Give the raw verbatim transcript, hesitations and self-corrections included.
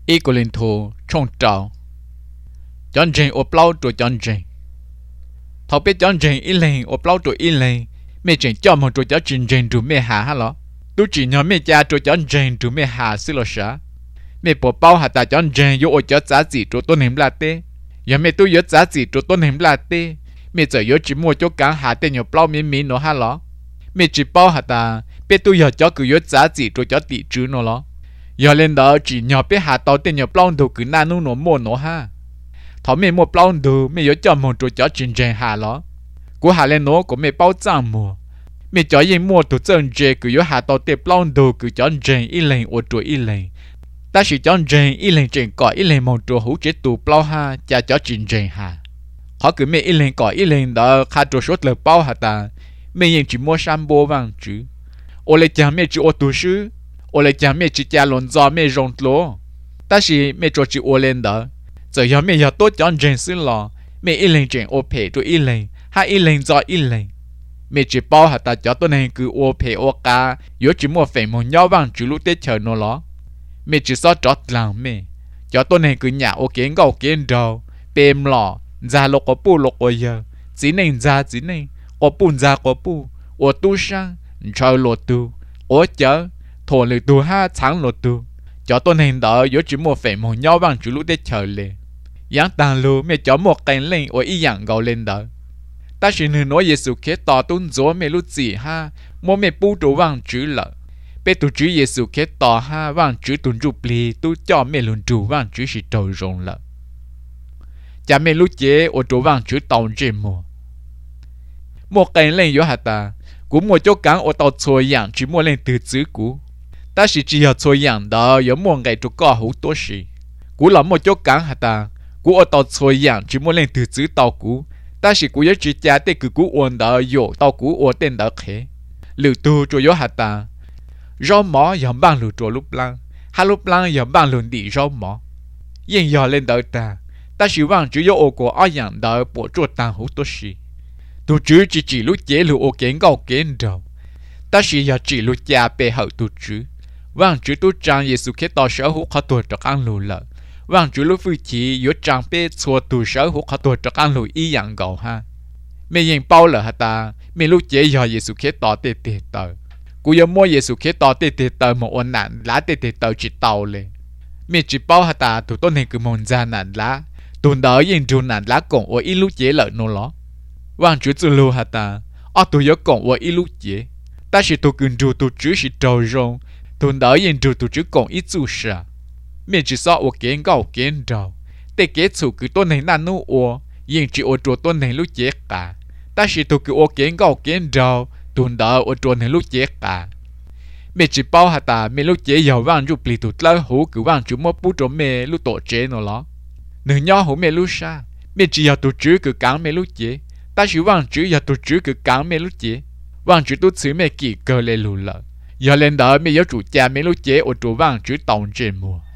ý của linh thù trong trào chọn trình ô plau rồi chọn trình thọ biết chọn trình ý lên ô plau rồi ý lên mẹ trình cho một rồi chọn trình trình rồi mẹ hạ hả lo tôi chỉ nhớ mẹ cha rồi chọn trình rồi mẹ hạ xí lo sao mẹ bỏ bao hạt ta chọn trình yo cho giá trị rồi tôi nếm là tê giờ mẹ tôi nhớ giá trị rồi tôi nếm là tê mẹ giờ nhớ chỉ mua cho cả hạt tên nhiều plau miếng miếng nó hả lo mẹ chỉ bao hạt ta biết tôi giờ cho cứ nhớ giá trị rồi cho tỷ chứ nó lo giờ lên đó chỉ nhỏ biết hạt tao tên nhỏ plau đồ cứ na nu nó mua nó ha thọ mẹ mua plau đồ mẹ nhớ cho một rồi cho trình trình hà lo của hà lên nó của mẹ bao trang mua mẹ cho yên mua tụ chân trình cứ nhớ hạt tao tên plau đồ cứ cho trình ít lên ở tuổi ít lên ta chỉ cho trình ít lên trình cỏ ít lên một rồi hú chết tụ plau ha cha cho trình trình hà họ cứ mẹ ít lên cỏ ít lên đó khá rồi số lời bao hạt ta mẹ yên chỉ mua sambo vàng chứ ô lê cha mẹ chỉ ô tụ sư ô lê cha mẹ chỉ cha lon giò mẹ rong lô ta chỉ mẹ cho chỉ ô lên đó giờ giờ mẹ giờ tốt chọn trình xứ lò mẹ ít lên trình ô phe rồi ít lên hai ít lên giò ít lên mẹ chỉ bao hạt ta cho tôi này cứ ô phe ô cá yếu chỉ mua phải một nhau vàng chỉ lúc tết chờ nó lo mẹ chỉ so chót lòng mẹ cho tôi này cứ nhà ô kiến gạo kiến đầu bèm lò ra lộc có pu lộc có giờ chỉ nên ra chỉ nên có pu ra có pu ô tu sang chơi lột tu ô chở thổ lực tu ha sáng lột tu cho tôi này đó yếu chỉ mua phải một nhau vàng chỉ lúc tết chờ lên giáng tàng lu mẹ cho một cành lên ô ý dạng gạo lên đó ta chỉ nên nói Giêsu kết tỏ tuân gió mẹ lúc gì ha mua mẹ pu đồ vàng chữ lợ bé tu chữ Giêsu kết tỏ ha vàng chữ tuân chụp li tu cho mẹ luôn chủ vàng chữ chỉ trầu rồng lợ cha mẹ lúc chế ô đồ vàng chữ tàu trên mùa một cành lên yếu hạt ta cũng mua cho cán ô tàu xôi dạng chỉ mua lên từ chữ cũ ta chỉ chỉ học xôi dạng đó yếu mua ngày tu có hữu tốt gì cũ là mua cho cán hạt ta cũ ô tàu xôi dạng chỉ mua lên từ chữ tàu cũ ta chỉ cú yếu chỉ cha tên cứ cú uốn đó yếu tao cú uốn tên đó khé lử tu cho yếu hạt ta rau mỏ yếm bằng lử cho lúc lang hai lúc lang yếm bằng lử đi rau mỏ yên giờ lên đó ta ta chỉ vang chỉ yếu ô của ai dạng đó bộ chuột tàng hữu tốt gì tu chữ chỉ chỉ lúc chế lử ô kiến gạo kiến đầu ta chỉ giờ chỉ lúc cha bề hậu tu chữ vang chữ tu trang Giêsu kết tao sở hữu khó tuổi cho ăn lù lợ vang chú lúc vui chỉ yếu trang bê xua tù sở hữu khó tuổi cho ăn lùi ý dạng gạo ha mẹ yên bao lỡ hả ta mẹ lúc chế giờ Giêsu kết tỏ tê tê tờ cú yếu mua Giêsu kết tỏ tê tê tờ một ôn nạn lá tê tê tờ chỉ tàu lên mẹ chỉ bao hả ta tụ tôn hình cứ môn ra nạn lá tụ đỡ yên trụ nạn lá cổng ở ít lúc chế lỡ nô ló vang chú tự lưu hả ta ở tụ yếu cổng ở ít lúc chế ta chỉ tụ cưng trụ tụ chữ chỉ trâu rong tụ đỡ yên trụ tụ chữ cổng ít trụ sả mẹ chỉ sợ ô kiến gạo kiến đầu để kế chủ cứ tôn này năn nụ ô nhưng chỉ ô trộn tôn này lúc chết cả ta chỉ tụ cứ ô kiến gạo kiến đầu tuần đó ô trộn này lúc chết cả mẹ chỉ bao hạt ta mẹ lúc chết giàu vàng chụp lì tụt lơ hú cứ vàng chụp mất bút cho mẹ lúc tổ chế nó lo nửa nhau hú mẹ lúc xa mẹ chỉ giàu tụt chữ cứ cắn mẹ lúc chết ta chỉ vàng chữ giàu tụt chữ cứ cắn mẹ lúc chết vàng chữ tụt xứ mẹ kỳ cơ lên lù lợ giờ lên đó mẹ giáo chủ cha mẹ lúc chết ô trộn vàng chữ tòng trên mùa